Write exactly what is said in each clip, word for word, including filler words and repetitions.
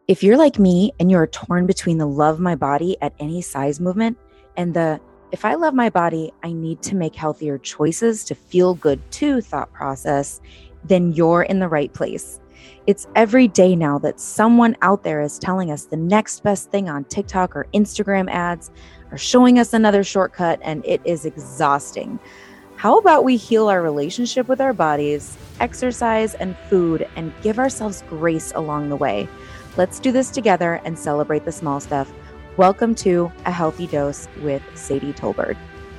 If you're like me and you're torn between the love my body at any size movement and the if I love my body, I need to make healthier choices to feel good too thought process, then you're in the right place. It's every day now that someone out there is telling us the next best thing on TikTok or Instagram ads or showing us another shortcut, and it is exhausting. How about we heal our relationship with our bodies, exercise and food, and give ourselves grace along the way? Let's do this together and celebrate the small stuff. Welcome to A Healthy Dose with Sadie Tolbert.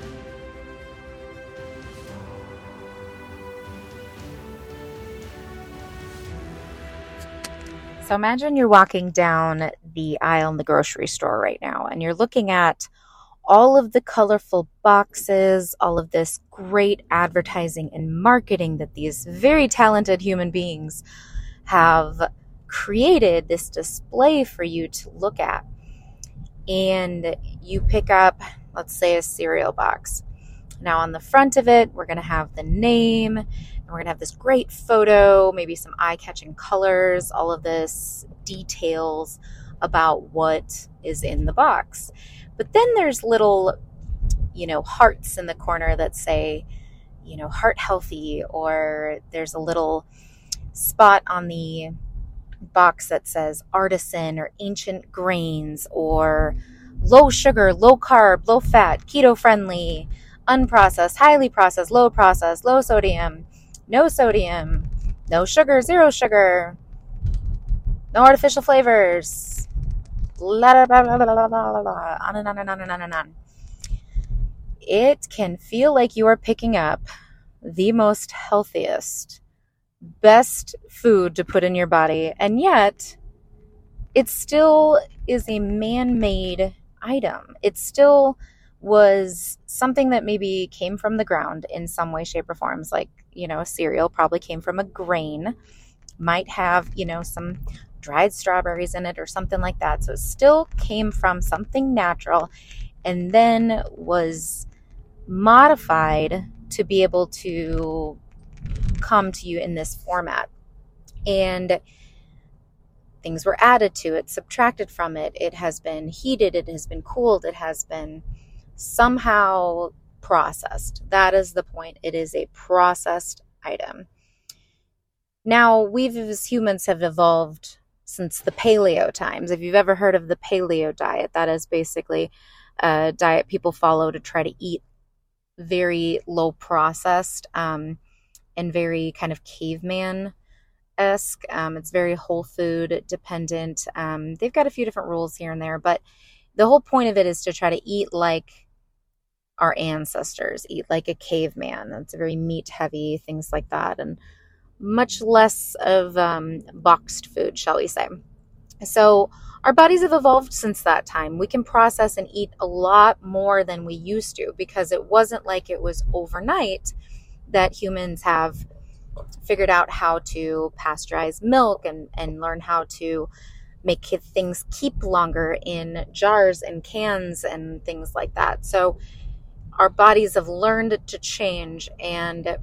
So imagine you're walking down the aisle in the grocery store right now, and you're looking at all of the colorful boxes, all of this great advertising and marketing that these very talented human beings have created this display for you to look at. And you pick up, let's say, a cereal box. Now on the front of it, we're going to have the name, and we're going to have this great photo, maybe some eye-catching colors, all of this details about what is in the box. But then there's little, you know, hearts in the corner that say, you know, heart healthy, or there's a little spot on the box that says artisan or ancient grains or low sugar, low carb, low fat, keto friendly, unprocessed, highly processed, low processed, low sodium, no sodium, no sugar, zero sugar, no artificial flavors, blah, blah, blah, blah, blah, blah, blah, on and on and on and on and on. It can feel like you are picking up the most healthiest, best food to put in your body, and yet it still is a man-made item. It still was something that maybe came from the ground in some way, shape, or forms. Like, you know, a cereal probably came from a grain, might have, you know, some dried strawberries in it or something like that. So it still came from something natural and then was modified to be able to come to you in this format. And things were added to it, subtracted from it. It has been heated, it has been cooled, it has been somehow processed. That is the point. It is a processed item. Now, we as humans have evolved since the paleo times. If you've ever heard of the paleo diet, that is basically a diet people follow to try to eat very low processed, um, and very kind of caveman-esque. Um, it's very whole food dependent. Um, they've got a few different rules here and there, but the whole point of it is to try to eat like our ancestors, eat like a caveman. It's very meat heavy, things like that, and much less of um, boxed food, shall we say. So our bodies have evolved since that time. We can process and eat a lot more than we used to because it wasn't like it was overnight that humans have figured out how to pasteurize milk and, and learn how to make things keep longer in jars and cans and things like that. So our bodies have learned to change, and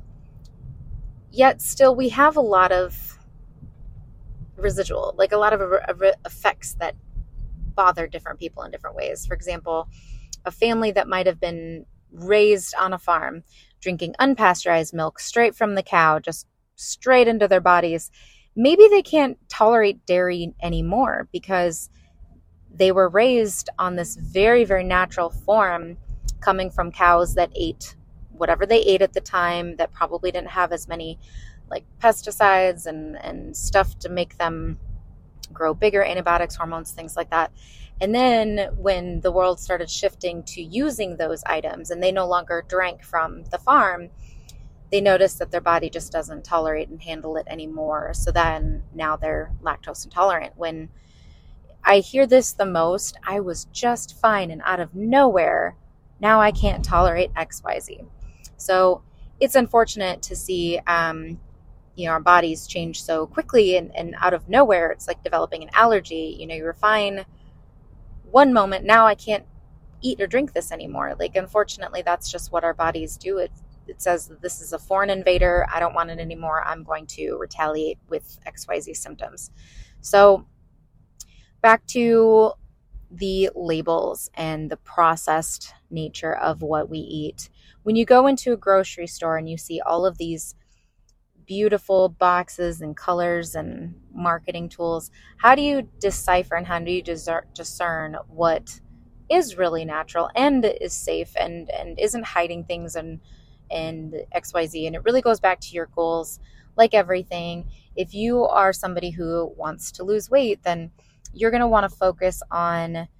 yet still we have a lot of residual, like a lot of effects that bother different people in different ways. For example, a family that might have been raised on a farm drinking unpasteurized milk straight from the cow, just straight into their bodies, maybe they can't tolerate dairy anymore because they were raised on this very, very natural form coming from cows that ate whatever they ate at the time, that probably didn't have as many like pesticides and, and stuff to make them grow bigger, antibiotics, hormones, things like that. And then when the world started shifting to using those items and they no longer drank from the farm, they noticed that their body just doesn't tolerate and handle it anymore. So then now they're lactose intolerant. When I hear this the most, I was just fine, and out of nowhere, now I can't tolerate X Y Z. So it's unfortunate to see, um, you know, our bodies change so quickly, and, and out of nowhere, it's like developing an allergy. You know, you were fine one moment, now I can't eat or drink this anymore. Like, unfortunately, that's just what our bodies do. It, it says that this is a foreign invader. I don't want it anymore. I'm going to retaliate with X Y Z symptoms. So back to the labels and the processed nature of what we eat. When you go into a grocery store and you see all of these beautiful boxes and colors and marketing tools, how do you decipher and how do you discern what is really natural and is safe and, and isn't hiding things and, and X Y Z? And it really goes back to your goals. Like everything, if you are somebody who wants to lose weight, then you're going to want to focus on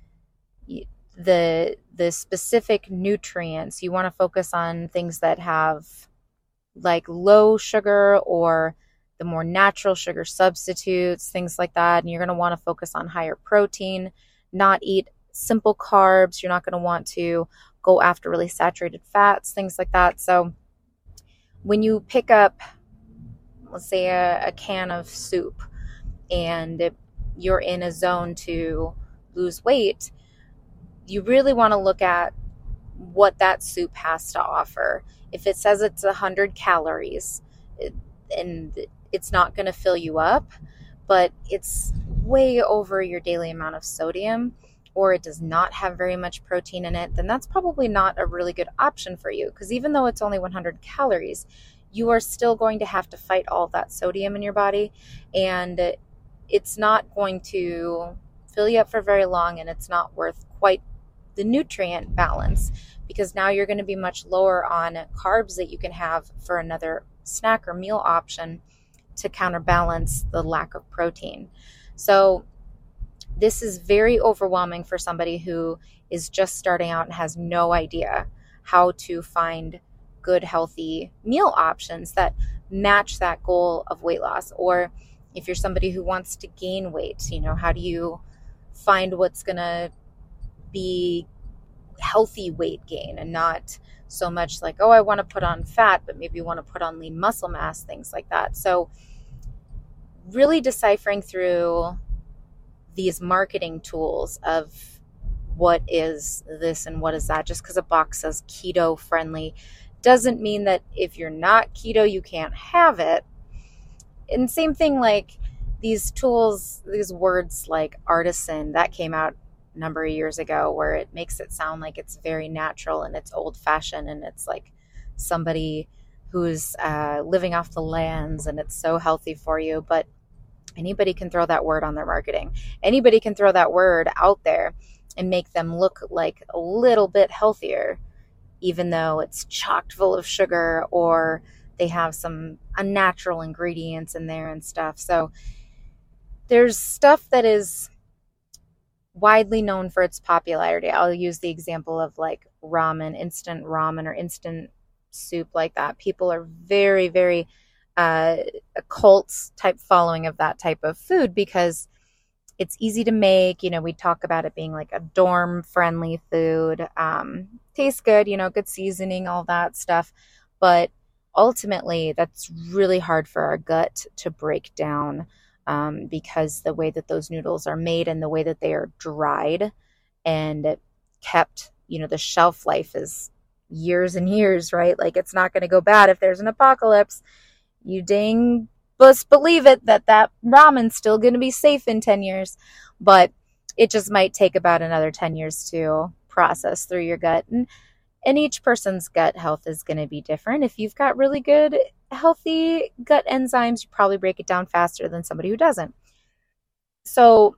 the the specific nutrients. You want to focus on things that have like low sugar or the more natural sugar substitutes, things like that. And you're going to want to focus on higher protein, not eat simple carbs. You're not going to want to go after really saturated fats, things like that. So when you pick up, let's say a, a can of soup and it, you're in a zone to lose weight, you really want to look at what that soup has to offer. If it says it's one hundred calories it, and it's not going to fill you up, but it's way over your daily amount of sodium, or it does not have very much protein in it, then that's probably not a really good option for you. Because even though it's only one hundred calories, you are still going to have to fight all of that sodium in your body, and it's not going to fill you up for very long, and it's not worth quite the nutrient balance, because now you're going to be much lower on carbs that you can have for another snack or meal option to counterbalance the lack of protein. So this is very overwhelming for somebody who is just starting out and has no idea how to find good, healthy meal options that match that goal of weight loss. Or if you're somebody who wants to gain weight, you know, how do you find what's going to be healthy weight gain and not so much like, oh, I want to put on fat, but maybe you want to put on lean muscle mass, things like that. So really deciphering through these marketing tools of what is this and what is that. Just because a box says keto friendly doesn't mean that if you're not keto, you can't have it. And same thing, like these tools, these words like artisan, that came out a number of years ago, where it makes it sound like it's very natural and it's old fashioned and it's like somebody who's uh, living off the lands and it's so healthy for you. But anybody can throw that word on their marketing. Anybody can throw that word out there and make them look like a little bit healthier, even though it's chocked full of sugar or they have some unnatural ingredients in there and stuff. So there's stuff that is widely known for its popularity. I'll use the example of like ramen, instant ramen or instant soup like that. People are very, very uh, a cult type following of that type of food because it's easy to make. You know, we talk about it being like a dorm friendly food. Um, tastes good, you know, good seasoning, all that stuff. But ultimately, that's really hard for our gut to break down um, because the way that those noodles are made and the way that they are dried and kept, you know, the shelf life is years and years, right? Like it's not going to go bad if there's an apocalypse. You dang bust believe it that that ramen's still going to be safe in ten years, but it just might take about another ten years to process through your gut. And, and each person's gut health is going to be different. If you've got really good, healthy gut enzymes, you probably break it down faster than somebody who doesn't. So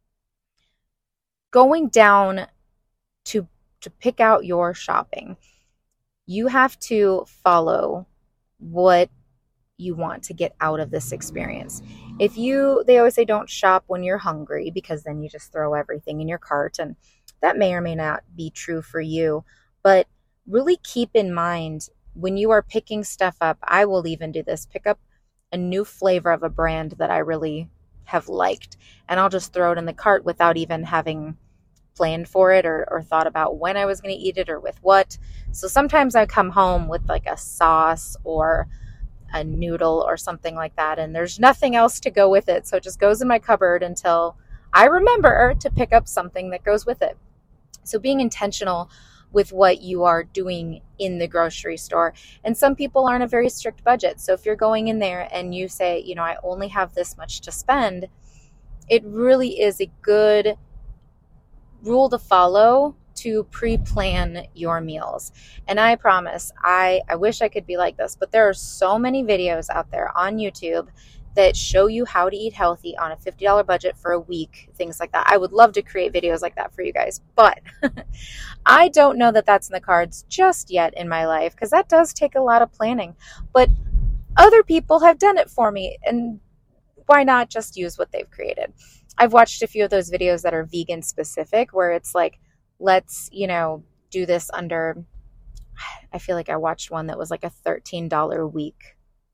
going down to, to pick out your shopping, you have to follow what you want to get out of this experience. If you, they always say don't shop when you're hungry because then you just throw everything in your cart, and that may or may not be true for you, but really keep in mind when you are picking stuff up, I will even do this, pick up a new flavor of a brand that I really have liked, and I'll just throw it in the cart without even having planned for it or, or thought about when I was going to eat it or with what. So sometimes I come home with like a sauce or a noodle or something like that, and there's nothing else to go with it. So it just goes in my cupboard until I remember to pick up something that goes with it. So being intentional with what you are doing in the grocery store. And some people aren't a very strict budget. So if you're going in there and you say, you know, I only have this much to spend, it really is a good rule to follow to pre-plan your meals. And I promise, I, I wish I could be like this, but there are so many videos out there on YouTube that show you how to eat healthy on a fifty dollars budget for a week, things like that. I would love to create videos like that for you guys, but I don't know that that's in the cards just yet in my life, because that does take a lot of planning. But other people have done it for me, and why not just use what they've created? I've watched a few of those videos that are vegan specific, where it's like, let's, you know, do this under, I feel like I watched one that was like a thirteen dollars a week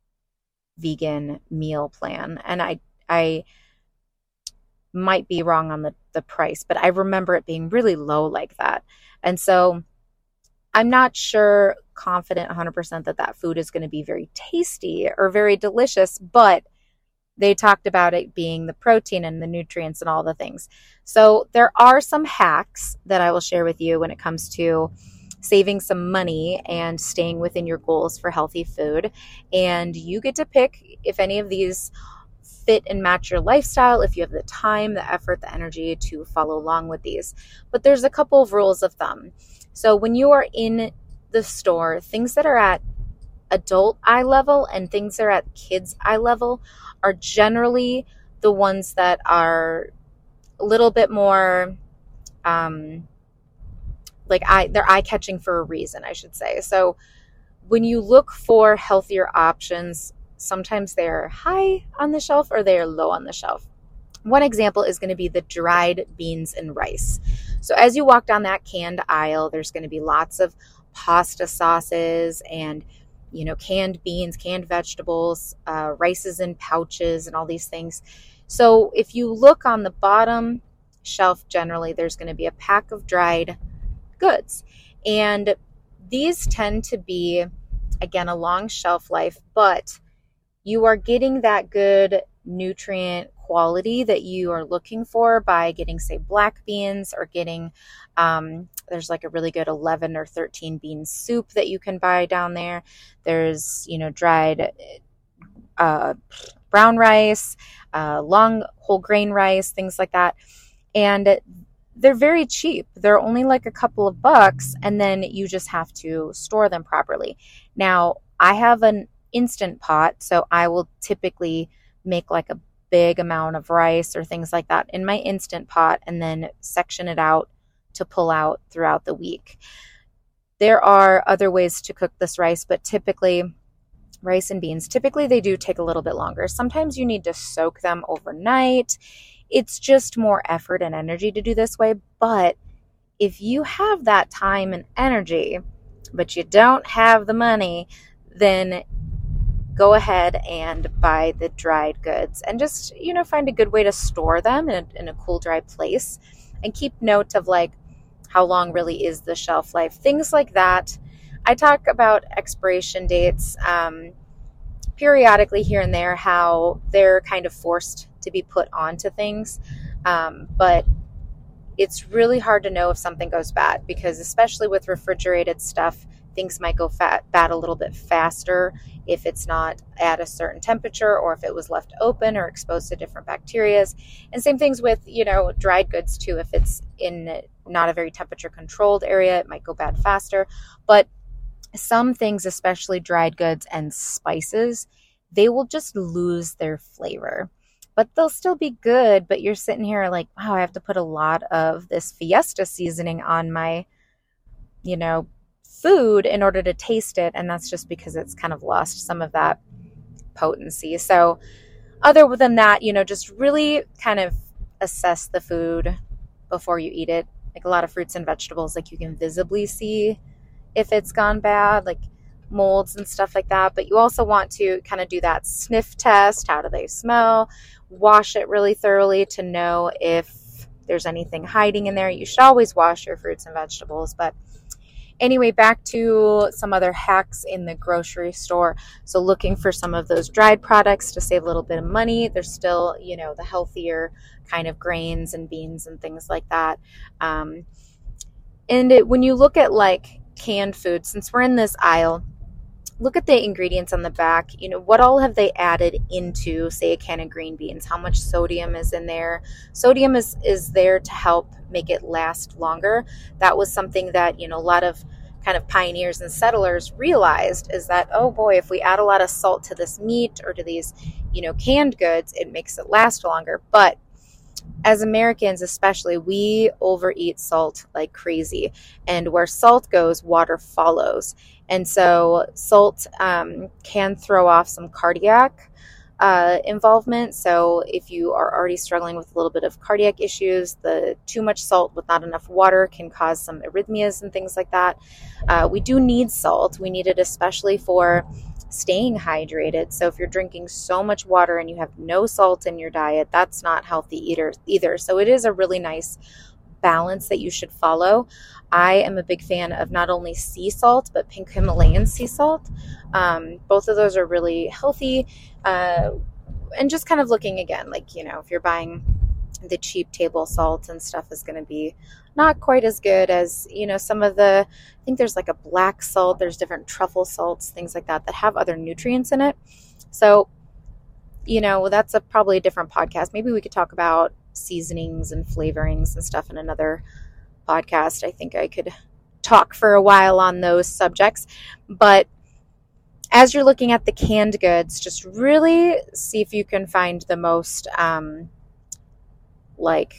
vegan meal plan. And I, I might be wrong on the, the price, but I remember it being really low like that. And so I'm not sure, confident one hundred percent that that food is going to be very tasty or very delicious, but they talked about it being the protein and the nutrients and all the things. So there are some hacks that I will share with you when it comes to saving some money and staying within your goals for healthy food. And you get to pick if any of these fit and match your lifestyle, if you have the time, the effort, the energy to follow along with these. But there's a couple of rules of thumb. So when you are in the store, things that are at adult eye level and things that are at kids eye level are generally the ones that are a little bit more um, like eye, they're eye-catching for a reason, I should say. So when you look for healthier options, sometimes they're high on the shelf or they're low on the shelf. One example is going to be the dried beans and rice. So as you walk down that canned aisle, there's going to be lots of pasta sauces and, you know, canned beans, canned vegetables, uh, rices in pouches and all these things. So if you look on the bottom shelf, generally there's going to be a pack of dried goods. And these tend to be, again, a long shelf life, but you are getting that good nutrient quality that you are looking for by getting, say, black beans, or getting, um, there's like a really good eleven or thirteen bean soup that you can buy down there. There's, you know, dried uh, brown rice, uh, long whole grain rice, things like that. And they're very cheap. They're only like a couple of bucks, and then you just have to store them properly. Now, I have an Instant Pot, so I will typically make like a big amount of rice or things like that in my Instant Pot and then section it out to pull out throughout the week. There are other ways to cook this rice, but typically rice and beans, typically they do take a little bit longer. Sometimes you need to soak them overnight. It's just more effort and energy to do this way. But if you have that time and energy, but you don't have the money, then go ahead and buy the dried goods and just, you know, find a good way to store them in a, in a cool, dry place, and keep note of like how long really is the shelf life, things like that. I talk about expiration dates um, periodically here and there, how they're kind of forced to be put onto things. Um, but it's really hard to know if something goes bad, because especially with refrigerated stuff, things might go fat, bad a little bit faster if it's not at a certain temperature, or if it was left open or exposed to different bacteria. And same things with, you know, dried goods too. If it's in not a very temperature controlled area, it might go bad faster. But some things, especially dried goods and spices, they will just lose their flavor. But they'll still be good, but you're sitting here like, wow, I have to put a lot of this Fiesta seasoning on my, you know, food in order to taste it. And that's just because it's kind of lost some of that potency. So other than that, you know, just really kind of assess the food before you eat it. Like a lot of fruits and vegetables, like you can visibly see if it's gone bad, like molds and stuff like that. But you also want to kind of do that sniff test. How do they smell? Wash it really thoroughly to know if there's anything hiding in there. You should always wash your fruits and vegetables. But anyway, back to some other hacks in the grocery store. So looking for some of those dried products to save a little bit of money. There's still, you know, the healthier kind of grains and beans and things like that. Um, and it, when you look at like canned food, since we're in this aisle, look at the ingredients on the back. You know, what all have they added into, say, a can of green beans? How much sodium is in there? Sodium is, is there to help make it last longer. That was something that, you know, a lot of kind of pioneers and settlers realized, is that, oh boy, if we add a lot of salt to this meat or to these, you know, canned goods, it makes it last longer. But as Americans especially, we overeat salt like crazy. And where salt goes, water follows. And so salt um, can throw off some cardiac uh, involvement. So if you are already struggling with a little bit of cardiac issues, the too much salt with not enough water can cause some arrhythmias and things like that. Uh, we do need salt. We need it especially for staying hydrated. So if you're drinking so much water and you have no salt in your diet, that's not healthy either. either. So it is a really nice balance that you should follow. I am a big fan of not only sea salt, but pink Himalayan sea salt. Um, both of those are really healthy. Uh, and just kind of looking again, like, you know, if you're buying the cheap table salt and stuff is going to be not quite as good as, you know, some of the, I think there's like a black salt, there's different truffle salts, things like that, that have other nutrients in it. So, you know, that's a probably a different podcast. Maybe we could talk about seasonings and flavorings and stuff in another podcast. I think I could talk for a while on those subjects. But as you're looking at the canned goods, just really see if you can find the most um, like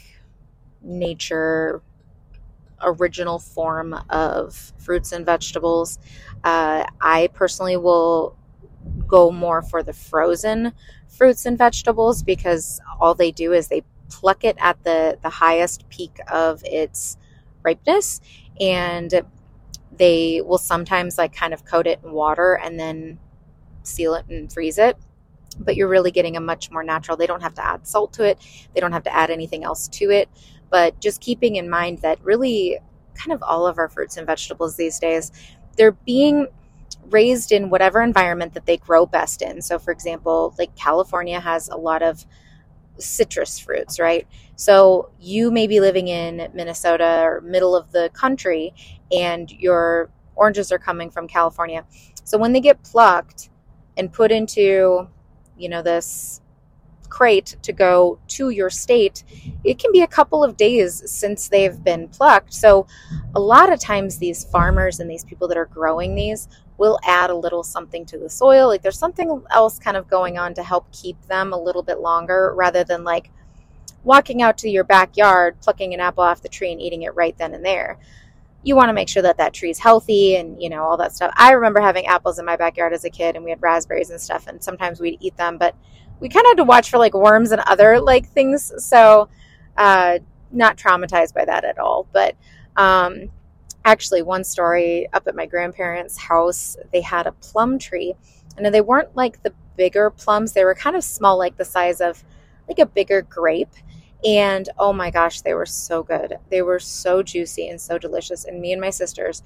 nature original form of fruits and vegetables. Uh, I personally will go more for the frozen fruits and vegetables, because all they do is they pluck it at the, the highest peak of its ripeness, and they will sometimes like kind of coat it in water and then seal it and freeze it. But you're really getting a much more natural, they don't have to add salt to it. They don't have to add anything else to it. But just keeping in mind that really kind of all of our fruits and vegetables these days, they're being raised in whatever environment that they grow best in. So for example, like California has a lot of citrus fruits, right? So you may be living in Minnesota or middle of the country, and your oranges are coming from California. So when they get plucked and put into, you know, this crate to go to your state, it can be a couple of days since they've been plucked. So a lot of times these farmers and these people that are growing these will add a little something to the soil. Like there's something else kind of going on to help keep them a little bit longer, rather than like walking out to your backyard, plucking an apple off the tree and eating it right then and there. You want to make sure that that tree's healthy and, you know, all that stuff. I remember having apples in my backyard as a kid, and we had raspberries and stuff, and sometimes we'd eat them, but we kind of had to watch for like worms and other like things. So uh, not traumatized by that at all. But um, actually one story, up at my grandparents' house, they had a plum tree, and they weren't like the bigger plums. They were kind of small, like the size of like a bigger grape. And oh my gosh, they were so good. They were so juicy and so delicious. And me and my sisters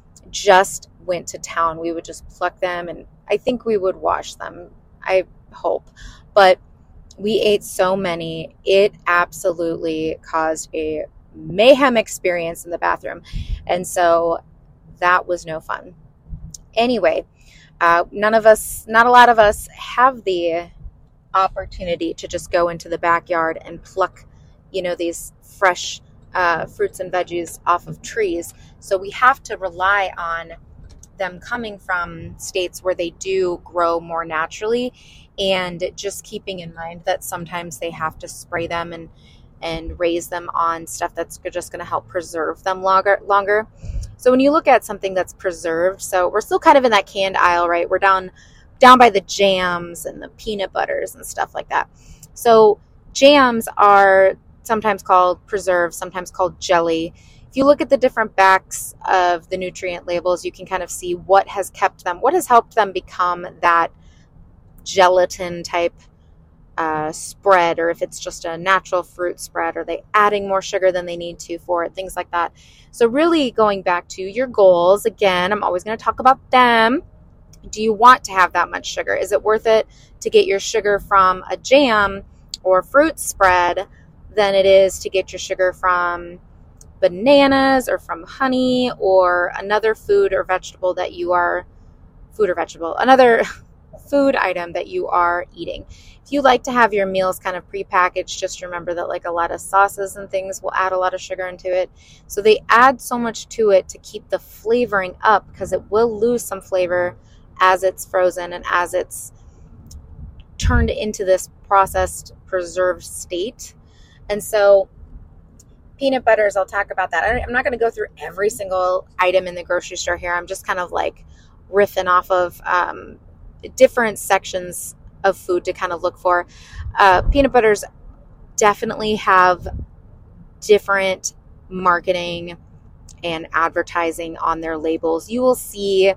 just went to town. We would just pluck them, and I think we would wash them, I hope. But we ate so many. It absolutely caused a mayhem experience in the bathroom. And so that was no fun. Anyway, uh, none of us, not a lot of us have the opportunity to just go into the backyard and pluck, you know, these fresh uh, fruits and veggies off of trees. So we have to rely on them coming from states where they do grow more naturally, and just keeping in mind that sometimes they have to spray them and and raise them on stuff that's just going to help preserve them longer longer. So when you look at something that's preserved, so we're still kind of in that canned aisle, right? We're down down by the jams and the peanut butters and stuff like that. So jams are sometimes called preserved, sometimes called jelly. If you look at the different backs of the nutrient labels, you can kind of see what has kept them, what has helped them become that gelatin type uh, spread, or if it's just a natural fruit spread, are they adding more sugar than they need to for it, things like that. So really going back to your goals, again, I'm always going to talk about them. Do you want to have that much sugar? Is it worth it to get your sugar from a jam or fruit spread than it is to get your sugar from bananas or from honey or another food or vegetable that you are food or vegetable, another food item that you are eating. If you like to have your meals kind of prepackaged, just remember that like a lot of sauces and things will add a lot of sugar into it. So they add so much to it to keep the flavoring up, because it will lose some flavor as it's frozen and as it's turned into this processed preserved state. And so peanut butters, I'll talk about that. I'm not going to go through every single item in the grocery store here. I'm just kind of like riffing off of um, different sections of food to kind of look for. Uh, peanut butters definitely have different marketing and advertising on their labels. You will see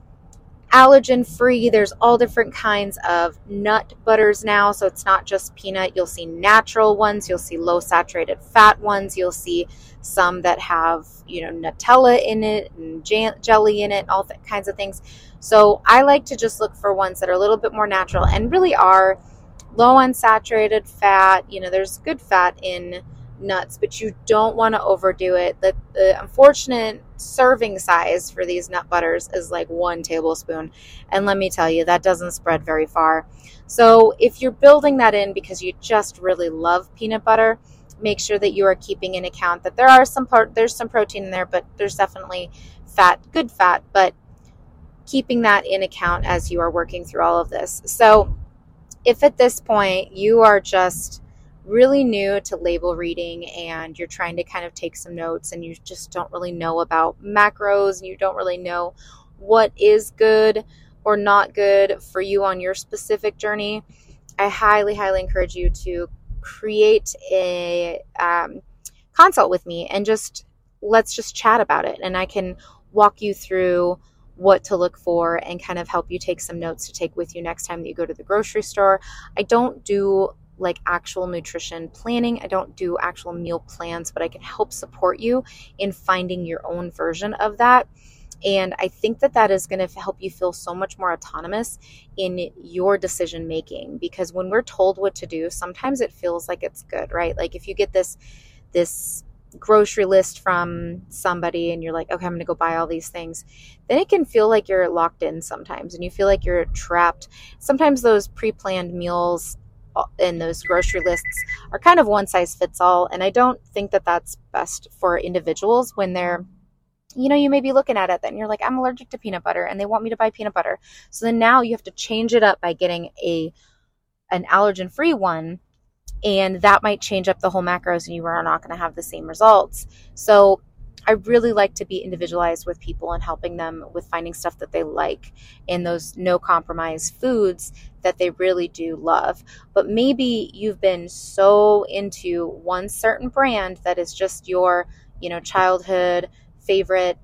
allergen free. There's all different kinds of nut butters now. So it's not just peanut. You'll see natural ones. You'll see low saturated fat ones. You'll see some that have, you know, Nutella in it and jelly in it, all that kinds of things. So I like to just look for ones that are a little bit more natural and really are low on saturated fat. You know, there's good fat in nuts, but you don't want to overdo it. The, the unfortunate serving size for these nut butters is like one tablespoon. And let me tell you, that doesn't spread very far. So if you're building that in because you just really love peanut butter, make sure that you are keeping in account that there are some part, there's some protein in there, but there's definitely fat, good fat, but keeping that in account as you are working through all of this. So if at this point you are just really new to label reading and you're trying to kind of take some notes and you just don't really know about macros and you don't really know what is good or not good for you on your specific journey, I highly, highly encourage you to create a um, consult with me and just let's just chat about it. And I can walk you through what to look for and kind of help you take some notes to take with you next time that you go to the grocery store. I don't do like actual nutrition planning. I don't do actual meal plans, but I can help support you in finding your own version of that. And I think that that is going to help you feel so much more autonomous in your decision making, because when we're told what to do, sometimes it feels like it's good, right? Like if you get this, this grocery list from somebody and you're like, okay, I'm going to go buy all these things, then it can feel like you're locked in sometimes and you feel like you're trapped. Sometimes those pre-planned meals and those grocery lists are kind of one size fits all. And I don't think that that's best for individuals when they're, you know, you may be looking at it and you're like, I'm allergic to peanut butter and they want me to buy peanut butter. So then now you have to change it up by getting a, an allergen free one. And that might change up the whole macros and you are not going to have the same results. So I really like to be individualized with people and helping them with finding stuff that they like in those no compromise foods that they really do love. But maybe you've been so into one certain brand that is just your, you know, childhood favorite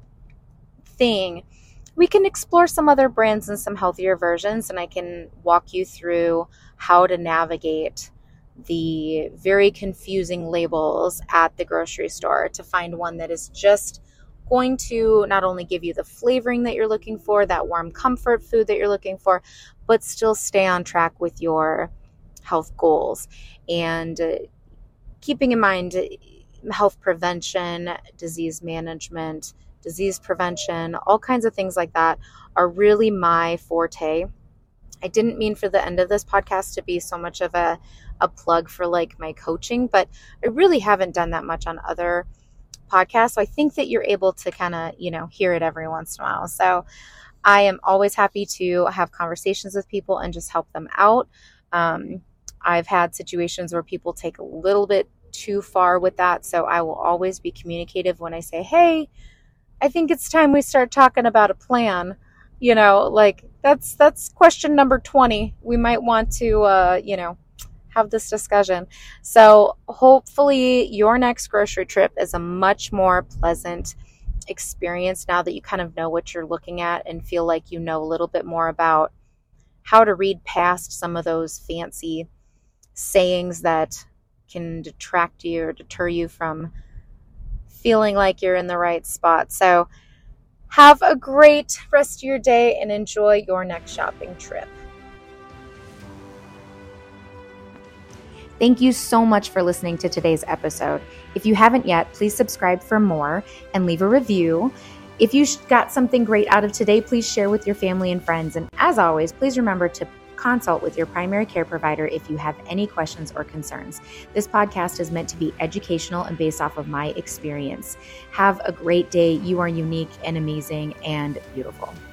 thing. We can explore some other brands and some healthier versions, and I can walk you through how to navigate the very confusing labels at the grocery store to find one that is just going to not only give you the flavoring that you're looking for, that warm comfort food that you're looking for, but still stay on track with your health goals. And uh, keeping in mind health prevention, disease management, disease prevention, all kinds of things like that are really my forte. I didn't mean for the end of this podcast to be so much of a, a plug for like my coaching, but I really haven't done that much on other podcasts. So I think that you're able to kind of, you know, hear it every once in a while. So I am always happy to have conversations with people and just help them out. Um, I've had situations where people take a little bit too far with that. So I will always be communicative when I say, hey, I think it's time we start talking about a plan. You know, like that's, that's question number twenty. We might want to, uh, you know, have this discussion. So hopefully your next grocery trip is a much more pleasant experience now that you kind of know what you're looking at and feel like you know a little bit more about how to read past some of those fancy sayings that can detract you or deter you from feeling like you're in the right spot. So have a great rest of your day and enjoy your next shopping trip. Thank you so much for listening to today's episode. If you haven't yet, please subscribe for more and leave a review. If you got something great out of today, please share with your family and friends. And as always, please remember to consult with your primary care provider if you have any questions or concerns. This podcast is meant to be educational and based off of my experience. Have a great day. You are unique and amazing and beautiful.